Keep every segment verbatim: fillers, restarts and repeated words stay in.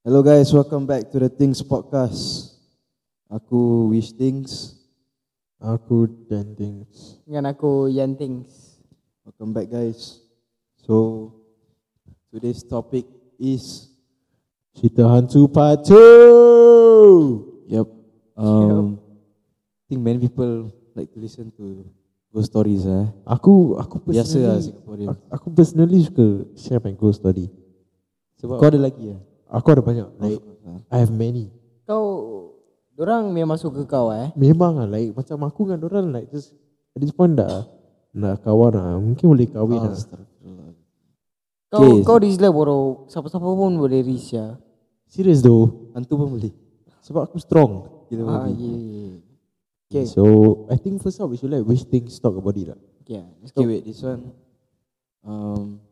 Hello guys, welcome back to the Things Podcast. Aku Wish Things. Aku Dan Things. Dengan aku Yan Things. Welcome back guys. So today's topic is Cerita Hantu Part two. Yep. Um, I think many people like to listen to ghost stories eh. Aku aku Biasa lah personally Singaporean. aku, aku personally suka share my ghost story. Sebab kau ada lagi ya? Aku ada banyak. Like I have many. Kau, dorang memang suka kau eh? Memang lah, like macam aku dengan dorang like just at this point dah nak kawan lah. Mungkin boleh kahwin lah. Astagfirullah. Kau Okay. kau rislah boro. Siapa-siapa pun boleh ris ya. Serious though. Hantu pun boleh. Sebab aku strong. Kita Ah, boleh. yeah. Okay. So I think first up we should like Wish Things talk about it lah. Okay, let's Okay go. wait, this one um,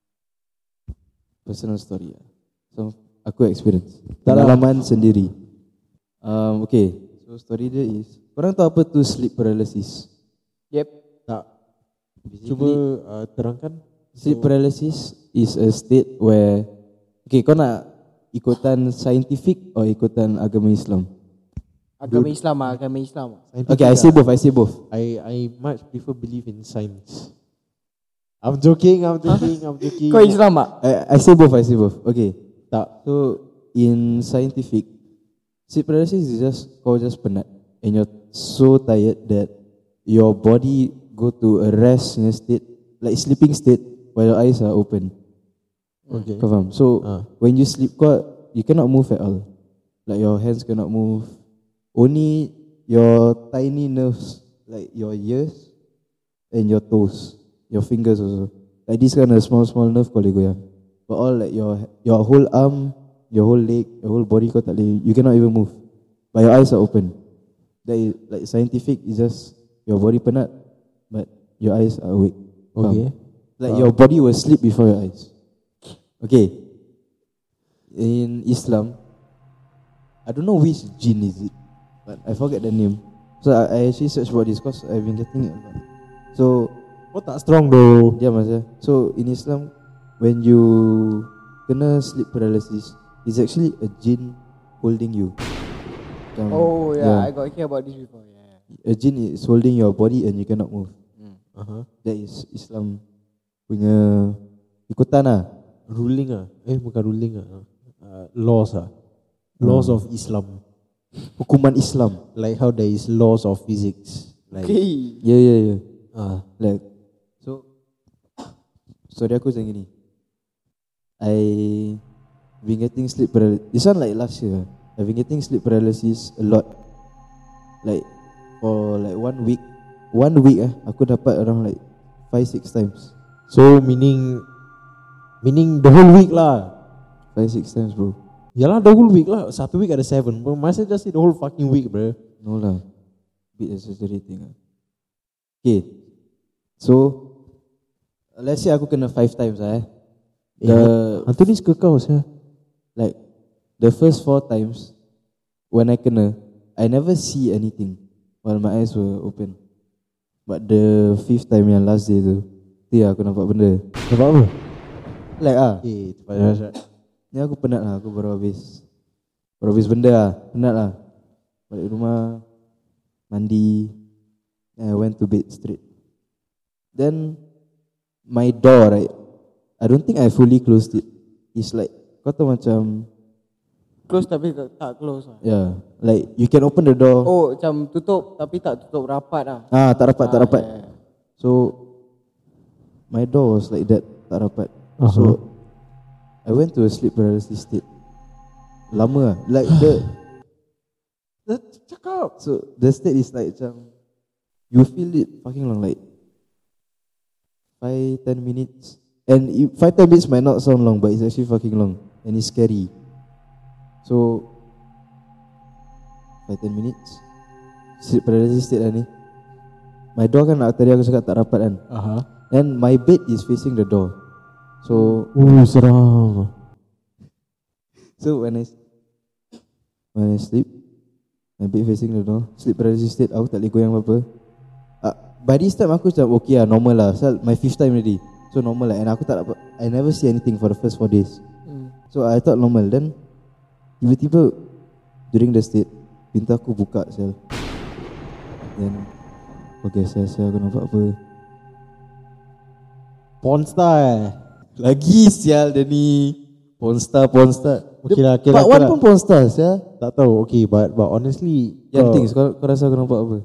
personal story lah. So aku experience pengalaman sendiri. Um, okay, so story dia is, korang tahu apa tu sleep paralysis? Yep. Tak. Basically, Cuba uh, terangkan. sleep paralysis is a state where, okay, kau nak ikutan scientific or ikutan agama Islam? Agama Islam ah, agama Islam. ah. Scientific Okay, I lah. say both, I say both. I I much prefer believe in science. I'm joking, I'm joking, I'm joking. Kau Islam ah? I, I say both, I say both. Okay, tak. So in scientific, sleep paralysis is just kau just penat and you're so tired that your body go to a rest in a state, like sleeping state, while your eyes are open. Okay. Kau faham? So Ah. when you sleep, kau you cannot move at all. Like your hands cannot move. Only your tiny nerves, like your ears and your toes, your fingers also. Like this kind of small small nerve kau boleh goyang. But all like your your whole arm, your whole leg, your whole body kau tak boleh. You cannot even move. But your eyes are open. That is like scientific. Is just your body penat, but your eyes are awake. Faham? Okay. Like Faham. your body will sleep before your eyes. Okay. In Islam, I don't know which jinn is it, but I forget the name. So I, I actually search about this because I've been getting it a lot. So Kau tak strong though. yeah, masa. So in Islam, when you kena sleep paralysis, it's actually a jinn holding you. Macam, Oh yeah, I got hear about this before. Yeah. a jinn is holding your body and you cannot move. Uh-huh. That is Islam punya ikutan lah. Ruling ah. Eh bukan ruling ah. Uh, laws ah. Laws Hmm. of Islam. Hukuman Islam. Like how there is laws of physics. Like Okay. Yeah, yeah, yeah. ah Like, so story aku macam gini. I been getting sleep paralysis. This one like last year. I've been getting sleep paralysis a lot. Like for like one week. One week eh, aku dapat around like five six times. so meaning meaning the whole week lah. Five six times bro. Yalah the whole week lah. Satu week ada seven. But must just say the whole fucking week, bro. No lah. Bit exaggerating lah. Okay. So let's say aku kena five times lah eh. The Hantu ni suka kau saya. like the first four times when I kena, I never see anything while my eyes were open. But the fifth time yang last day tu, tu aku nampak benda. Nampak apa? Like ah, Eh, cepat cepat. ni aku penat lah, aku baru habis Baru habis benda lah, penat lah. Balik rumah, mandi, and I went to bed straight. Then my door right, I don't think I fully closed it. It's like, kau tahu macam, Close tapi tak tak close ah. yeah, like you can open the door. Oh, macam tutup tapi tak tutup rapat ah. Ah, tak rapat, tak Ah, rapat. yeah. So my door was like that, tak rapat. Uh-huh. So I went to a sleep paralysis state. Lama lah. Like the Dah cakap. so the state is like macam you feel it fucking long, like five ten minutes. And it, five ten minutes might not sound long, but it's actually fucking long and it's scary. So five ten minutes sleep paralysis state lah ni. My door kan tadi aku cakap tak rapat kan. Aha. And my bed is facing the door. So Oh, seram. so when I when I sleep, my bed facing the door, sleep paralysis state, aku tak boleh goyang apa-apa. Uh, by this time aku macam okay lah, normal lah. So my fifth time already. So normal lah. And aku tak dapat, I never see anything for the first four days. Hmm. So I thought normal. Then Tiba-tiba during the state pintu aku buka sel. Then okay sel sel aku nampak apa? Pornstar eh. Lagi sial dia ni. Pornstar Pornstar. Okay lah, okay Part lah, okay one lah. pun Pornstar sial. Tak tahu. Okay, but but honestly, Yang kau- things kau, kau rasa aku nampak apa?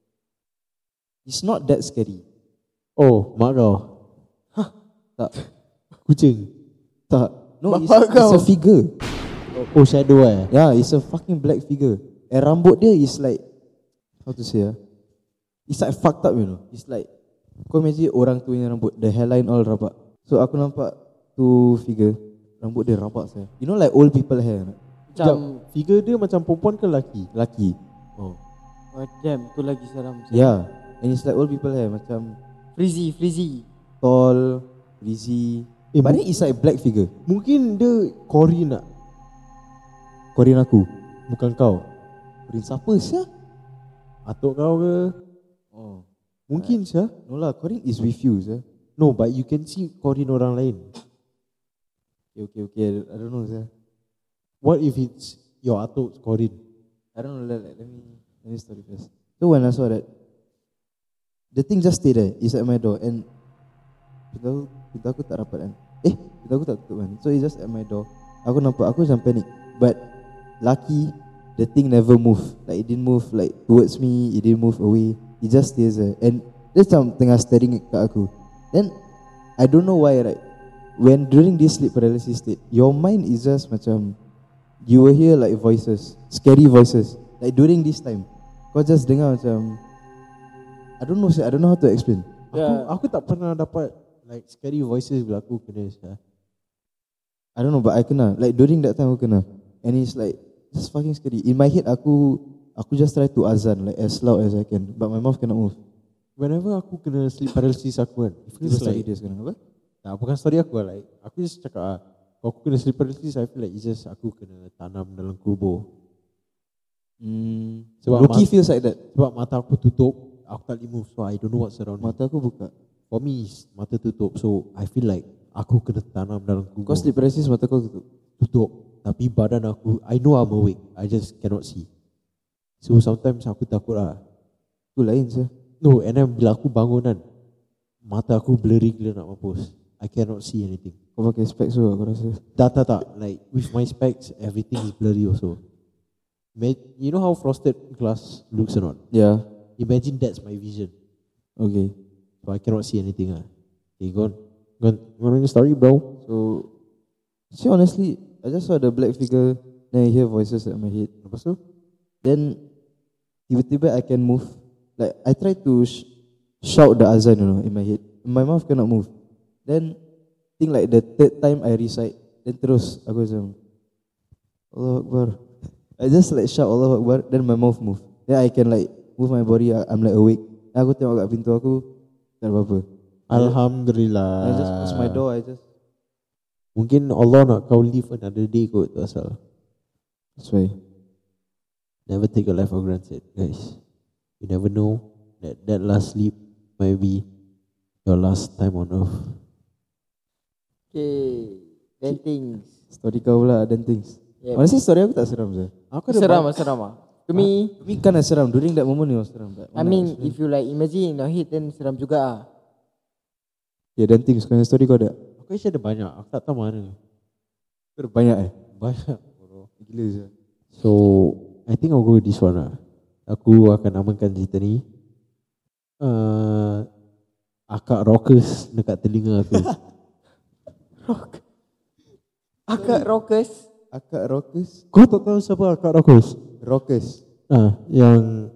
It's not that scary. Oh, mak kau. Tak. Kucing. Tak. No, it's, Bapak it's a kau. figure. Oh, shadow eh. Yeah, it's a fucking black figure. And rambut dia is like, how to say ah? It's like fucked up, you know. It's like, kau imagine orang tu yang rambut, the hairline all rabak. So aku nampak tu figure, rambut dia rabak saya. You know like old people hair. Macam Figure dia macam perempuan ke lelaki? Laki. Oh. oh, damn, tu lagi seram. Yeah. And it's like old people hair, macam Frizzy, frizzy. tall, frizzy. Eh, But mu- then it's like black figure. Mungkin dia Corin nak. Korean aku. Bukan kau. Korean siapa sih? Atuk kau ke? Oh. Mungkin sah. No lah, Korean is with you sih. No, but you can see Corin orang lain. Okay, okay, okay. I don't know sih. What if it's your atuk Corin? I don't know. Let, let, let me let me story first. So when I saw that, the thing just stay there. It's at my door and pintu aku, pintu aku tak rapat kan. Eh, pintu aku tak tutup kan. So it's just at my door. Aku nampak, aku macam panic. But lucky, the thing never move. Like it didn't move like towards me. It didn't move away. It just stays there. And dia macam tengah staring kat aku. Then I don't know why right. When during this sleep paralysis state, your mind is just macam you will hear like voices, scary voices. Like during this time, kau just dengar macam I don't know, I don't know how to explain. Yeah. Aku, aku tak pernah dapat like scary voices bila aku kena sah. I don't know, but I kena. Like during that time aku kena, and it's like just fucking scary. In my head, aku aku just try to azan like as loud as I can, but my mouth cannot move. Whenever aku kena sleep paralysis aku kan, it feels It's like like dia sekarang apa? nah, bukan story aku lah, like aku just cakap ah, kalau aku kena sleep paralysis, I feel like it's just aku kena tanam dalam kubur. Hmm. Sebab Loki mat- feels like that. Sebab mata aku tutup, aku tak boleh move, so I don't know what's around me. Mata aku buka. For me, is mata tutup, so I feel like aku kena tanam dalam kubur. Kau sleep paralysis, mata kau tutup. Tutup, tapi badan aku, I know I'm awake, I just cannot see. So sometimes aku takut lah. Tu lain sah. No, and then bila aku bangun kan, mata aku blurry gila nak mampus. I cannot see anything. Kau pakai specs juga aku rasa. Tak, tak, tak. Like with my specs, everything is blurry also. Ma- You know how frosted glass looks or not? Yeah. Imagine that's my vision. Okay. So I cannot see anything ah. Okay, go on. Go on. Go on your story, bro. So, see honestly, I just saw the black figure. Then I hear voices at my head. Lepas tu? Then tiba-tiba I can move. Like I try to sh- shout the azan, you know, in my head. My mouth cannot move. Then think like the third time I recite, then terus aku macam Allahu Akbar. I just like shout Allahu Akbar, then my mouth move. Then I can like move my body. I'm like awake. Then aku tengok kat pintu aku, tak ada apa-apa. Alhamdulillah. I just close my door. I just Mungkin Allah nak kau live another day kot, tu asal. that's why. Never take your life for granted, guys. You never know that that last sleep might be your last time on earth. Okay, then things. Story kau pula dan things. Yeah. Honestly story aku tak seram sah. Aku Seram ah, seram ah. To me, I mean kind of seram. During that moment it was seram. But I mean, if you like imagine in your head, then seram juga ah. yeah, dan things. Kau story kau ada? Aku actually ada banyak. Aku tak tahu mana. Kau ada banyak eh? Banyak. Gila sah. So, I think I'll go with this one lah. Aku akan namakan cerita ni uh, Akak Rockers dekat telinga aku. Akak rockers. Akak Rockers. Kau tak tahu siapa Akak Rockers? Rockers. Ah, yang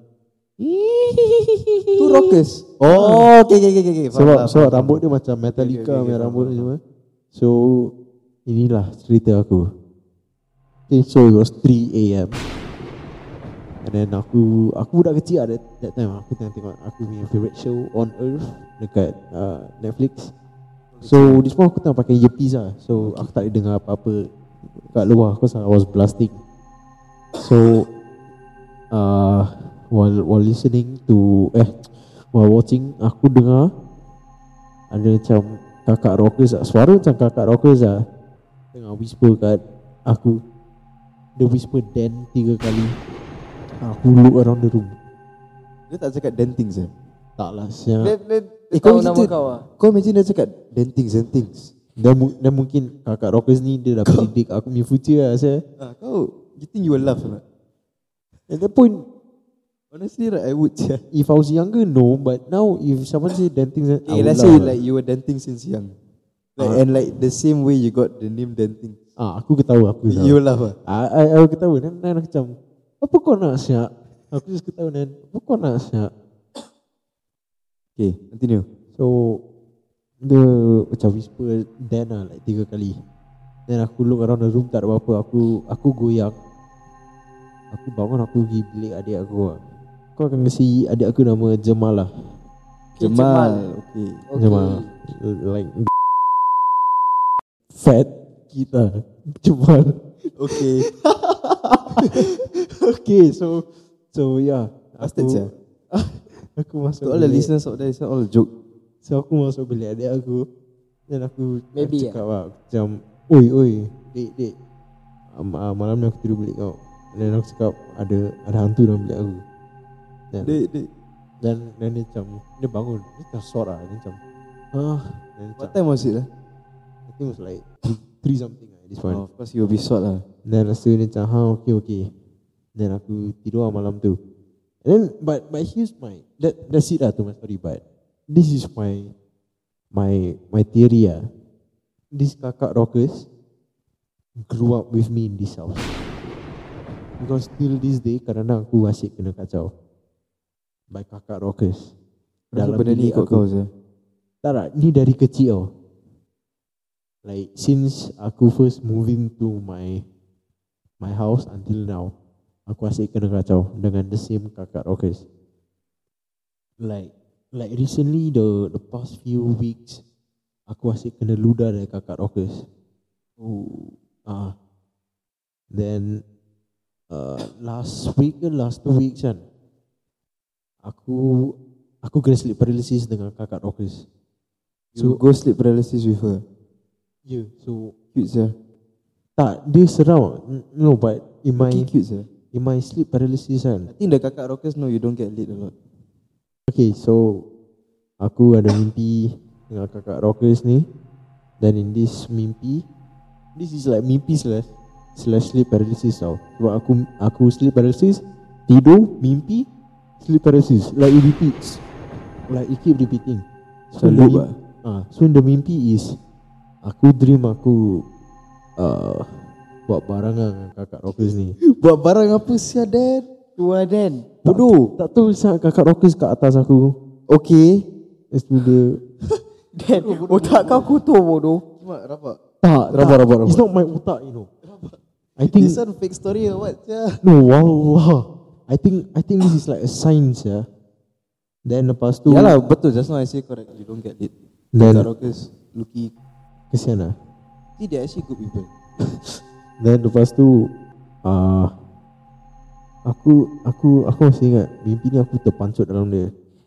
Tu Rockers. Oh, okay, okay, okay, okay. sebab sebab rambut dia macam Metallica Okay, okay, okay, punya faham, rambut faham. dia semua. So, inilah cerita aku. Okay, so it was three a.m. And then aku aku budak kecil ada that, that time aku tengah tengok aku punya favorite show On Earth dekat uh, Netflix. So di semua aku tengah pakai earpiece lah. So aku tak boleh dengar apa-apa kat luar because I was blasting. So uh, while while listening to eh while watching aku dengar ada macam kakak rockers lah. Suara macam kakak rockers lah tengah whisper kat aku, Dia whisper Dan tiga kali. Aku look around the room. Dia tak cakap denting sah. Tak lah Dia, siap. dia, dia Eh, tahu kau nama imagine- kau ah. Kau imagine dia cakap denting dentings. Dan, mu- dan mungkin kakak Rockers ni dia dah predict aku punya future lah saya. Ah, kau, you think you will laugh or not? At that point, Honestly, right, I would. Yeah. if I was younger, no. But now, if someone say denting, I Okay, would let's laugh say lah. like you were denting since young, like, Ah. and like the same way you got the name denting, Ah, aku ketawa, aku ketawa. you will laugh ah. Ah, I, I, aku ketawa. Dan, dan aku macam, apa kau nak siap? Aku just ketawa dan, apa kau nak siap? Okay, continue. So, dia macam whisper Dan lah, like tiga kali. Then aku look around the room, tak ada apa-apa. Aku aku goyang. Aku bangun, aku pergi bilik adik aku lah. Kau akan kasi adik aku nama Jamal lah. Okay, Jamal. Okay. Okay. Jamal. Like fat kita. Jamal. Okay. Okay, so so yeah. Bastard sia. Aku masuk To all the bilik. listeners out there, it's not all a joke. So aku masuk bilik adik aku. Dan aku Maybe, cakap lah macam, oi oi, dek dek, um, uh, malam ni aku tidur bilik kau. Dan aku cakap ada ada hantu dalam bilik aku. Dan Dek, dek. dan, dan dia macam, dia bangun, dia macam sort lah. Dia macam, ah, dan macam, What time was it lah? I think it was like three, three something lah at this point. Oh, of course you will be short lah. Dan rasa dia macam, ha okay okay. Dan aku tidur lah malam tu. And then, but but here's my, that that's it lah to my story. But this is my my my theory lah. This kakak Rockers grew up with me in this house. Because till this day, kadang-kadang aku asyik kena kacau by kakak Rockers. Dalam benda ni bilik ikut aku. kau je. Tak tak, ni dari kecil tau. Like since aku first moving to my my house until now, aku asyik kena kacau dengan the same kakak Rockers. Like like recently the the past few weeks, aku asyik kena ludah dari kakak Rockers. Oh, ah. Then uh, last week ke last two weeks kan, aku aku kena sleep paralysis dengan kakak Rockers. You go sleep paralysis with her. Yeah, so Cute sia. tak, dia seram. No, but in my Okay, cute sia. in my sleep paralysis kan. I think the kakak rockers know you don't get lit a lot. Okay, so aku ada mimpi dengan kakak Rockers ni. Dan in this mimpi, this is like mimpi slash slash sleep paralysis tau. Sebab aku aku sleep paralysis, tidur, mimpi, sleep paralysis. Like it repeats. Like it keep repeating. So in loop the ah. Ah, so in the mimpi is aku dream aku uh, buat barang dengan kakak Rockers ni. Buat barang apa sia dad? Tua Dan. Bodoh. Tak tahu sangat kakak Rockers kat atas aku. Okay. Lepas tu dia Dan, otak kau kotor bodoh. Cuma rapat. tak, Rabak, tak. rabak, rabak. It's not my otak, you know. I think This one fake story or what sia? no, wallah. I think I think this is like a science ya. Then lepas tu Yalah betul, just now I say correct. You don't get lit. Then- Kakak rockers looky. kesian lah. See, they're actually good people. Then lepas tu uh, aku aku aku masih ingat mimpi ni aku terpancut dalam dia.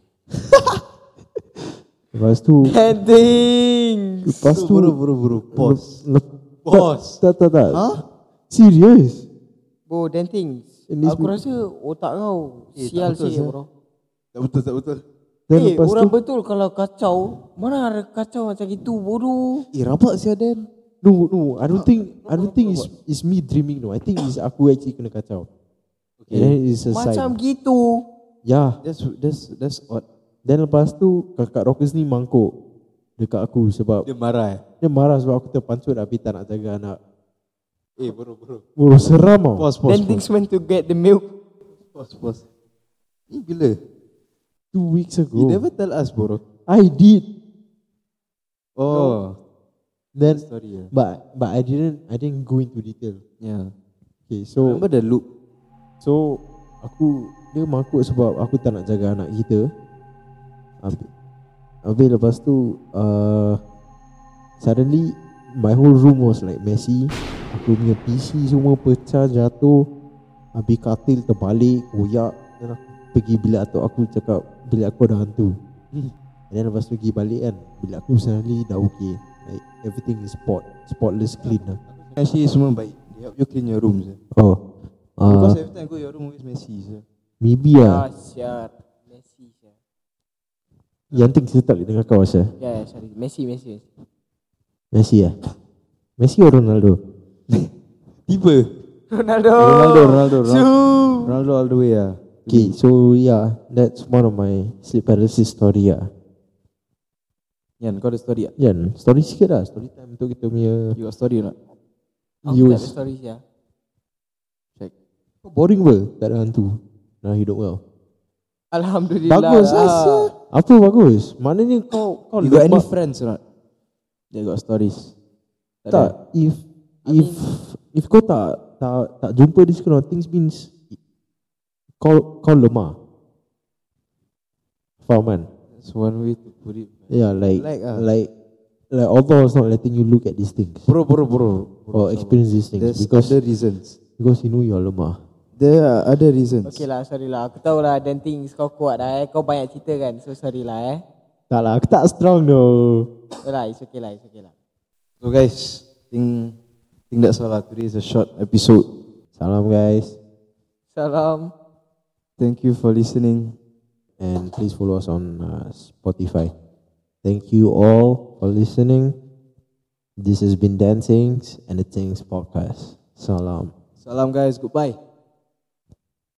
Lepas tu Heading. lepas tu Buru buru buru. Pause. lep- Pause. Tak tak tak. Huh? Serious. Bro, Dan things. In this Aku mi- rasa otak kau Eh, sial tak betul, sih Sir. bro. Tak betul, tak betul. Then Eh, lepas orang tu betul kalau kacau, mana ada kacau macam itu bodoh. Eh, rabak sia Dan. no no I don't think I don't think it's it's me dreaming no. I think it's aku actually kena kacau. Okay. And then it's a Macam sign. gitu. Yeah. That's that's that's odd. Then lepas tu kakak Rockers ni mangkuk dekat aku sebab Dia marah eh. dia marah sebab aku terpancut tapi tak nak jaga anak. Eh, bro bro. Bro seram tau. Pause, pause, Dan pause. things went to get the milk. Pause, pause. Ni bila? Two weeks ago. You never tell us, bro. I did. Oh, Then story ya. but but I didn't I didn't go into detail. Yeah. Okay, so Remember the loop? so aku dia mangkuk sebab aku tak nak jaga anak kita. Habis, habis lepas tu uh, suddenly my whole room was like messy. Aku punya P C semua pecah, jatuh. Habis katil terbalik, koyak. Dan aku pergi bilik atuk aku cakap bilik aku ada hantu. And then lepas tu pergi balik kan, bilik aku suddenly dah okay. Like everything is spot spotless clean lah. Actually semua baik. Dia help you clean your room. Sir. Oh. Uh, Because every time I go your room always messy. Sir. maybe Ah, lah. siap. Messi siap. Yang penting kita tak boleh dengar kau Asya. Ya, ya, sorry. Messi, Messi. Messi. Messi ya. Messi atau Ronaldo? Tiba. Ronaldo. Ronaldo, Ronaldo, Su. Ronaldo, Ronaldo all the way ah. Okay, so yeah, that's one of my sleep paralysis story lah. Yan, kau ada story tak? Yan, story sikit lah. Story time untuk kita punya You got story or not? Aku use. tak ada story siap. Check. Boring ber, tak ada hantu. Nah hidup kau. Alhamdulillah. Bagus lah. asal. Apa bagus? Maknanya kau kau You got any lemak- friends or not? They got stories. Tak. tak, ada? if I if if kau tak tak tak jumpa this kind of things means kau kau lemah. Faham kan? That's one way to put it. Yeah, like Like, like ah. like, like Allah is not letting you look at these things Bro, bro, bro. or experience these things There's because other reasons. because you know you are lemah. There are other reasons. Okay lah, sorry lah. Aku tahu lah dan things kau kuat dah eh. Kau banyak cerita kan. So sorry lah eh. Tak lah, aku tak strong though. So lah, it's okay lah, it's okay lah. So guys, think think that's all lah. Today is a short episode. Salam guys, Salam. Thank you for listening. and please follow us on uh, Spotify. Thank you all for listening. This has been Dancings and the Things podcast. Salam. Salam guys, goodbye.